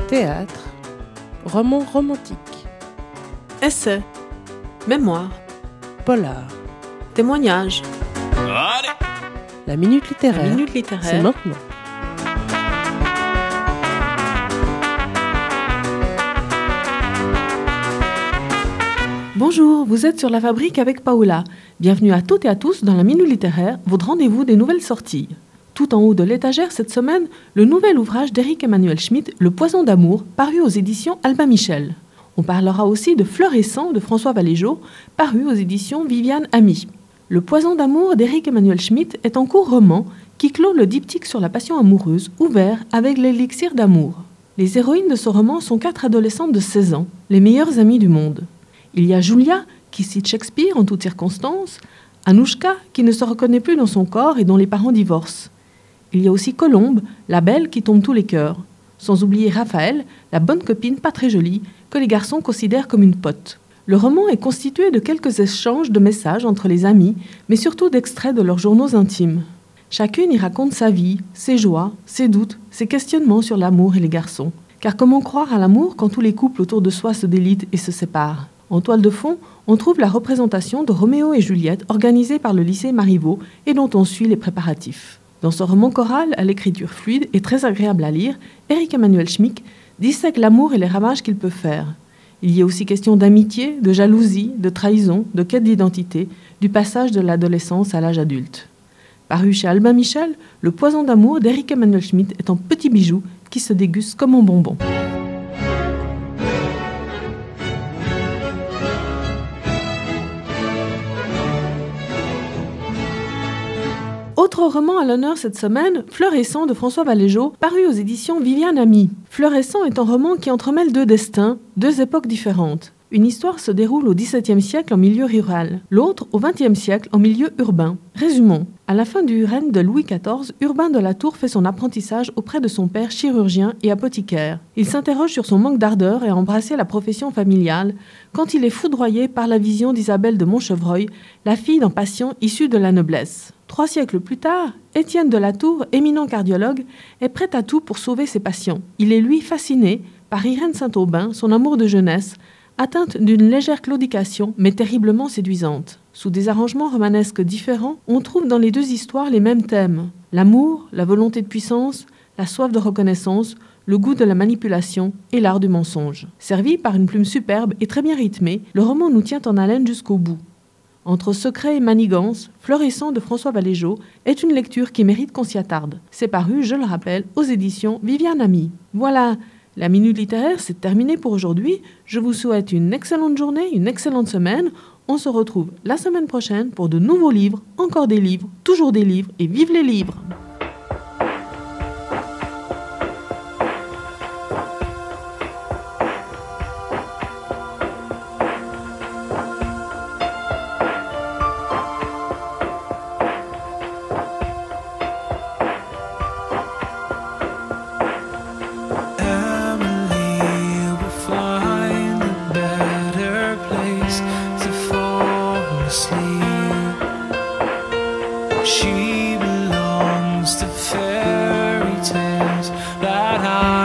Théâtre, roman romantique, essai, mémoire, polar, témoignage. Allez. La minute littéraire, La minute littéraire. c'est maintenant. Bonjour, vous êtes sur La Fabrique avec Paola. Bienvenue à toutes et à tous dans la minute littéraire, votre rendez-vous des nouvelles sorties. Tout en haut de l'étagère cette semaine, le nouvel ouvrage d'Éric Emmanuel Schmitt, Le Poison d'amour, paru aux éditions Albin Michel. On parlera aussi de Fleurissant de François Valéjaux, paru aux éditions Viviane Ami. Le Poison d'amour d'Éric Emmanuel Schmitt est un court roman qui clôt le diptyque sur la passion amoureuse, ouvert avec l'élixir d'amour. Les héroïnes de ce roman sont 4 adolescentes de 16 ans, les meilleures amies du monde. Il y a Julia, qui cite Shakespeare en toutes circonstances, Anouchka, qui ne se reconnaît plus dans son corps et dont les parents divorcent. Il y a aussi Colombe, la belle qui tombe tous les cœurs. Sans oublier Raphaël, la bonne copine pas très jolie, que les garçons considèrent comme une pote. Le roman est constitué de quelques échanges de messages entre les amis, mais surtout d'extraits de leurs journaux intimes. Chacune y raconte sa vie, ses joies, ses doutes, ses questionnements sur l'amour et les garçons. Car comment croire à l'amour quand tous les couples autour de soi se délitent et se séparent ? En toile de fond, on trouve la représentation de Roméo et Juliette organisée par le lycée Marivaux et dont on suit les préparatifs. Dans ce roman choral, à l'écriture fluide et très agréable à lire, Éric Emmanuel Schmitt dissèque l'amour et les ravages qu'il peut faire. Il y est aussi question d'amitié, de jalousie, de trahison, de quête d'identité, du passage de l'adolescence à l'âge adulte. Paru chez Albin Michel, Le Poison d'amour d'Éric Emmanuel Schmitt est un petit bijou qui se déguste comme un bonbon. Autre roman à l'honneur cette semaine, Fleurissant de François Valéjaux, paru aux éditions Viviane Ami. Fleurissant est un roman qui entremêle 2 destins, 2 époques différentes. Une histoire se déroule au XVIIe siècle en milieu rural, l'autre au XXe siècle en milieu urbain. Résumons. À la fin du règne de Louis XIV, Urbain de la Tour fait son apprentissage auprès de son père chirurgien et apothicaire. Il s'interroge sur son manque d'ardeur à embrasser la profession familiale quand il est foudroyé par la vision d'Isabelle de Montchevreuil, la fille d'un patient issu de la noblesse. 3 siècles plus tard, Étienne de la Tour, éminent cardiologue, est prêt à tout pour sauver ses patients. Il est lui fasciné par Irène Saint-Aubin, son amour de jeunesse, atteinte d'une légère claudication, mais terriblement séduisante. Sous des arrangements romanesques différents, on trouve dans les 2 histoires les mêmes thèmes. L'amour, la volonté de puissance, la soif de reconnaissance, le goût de la manipulation et l'art du mensonge. Servi par une plume superbe et très bien rythmée, le roman nous tient en haleine jusqu'au bout. Entre secret et manigance, Fleurissant de François Valéjaux est une lecture qui mérite qu'on s'y attarde. C'est paru, je le rappelle, aux éditions Viviane Ami. Voilà, la minute littéraire, c'est terminé pour aujourd'hui. Je vous souhaite une excellente journée, une excellente semaine. On se retrouve la semaine prochaine pour de nouveaux livres, encore des livres, toujours des livres et vive les livres! She belongs to fairy tales that I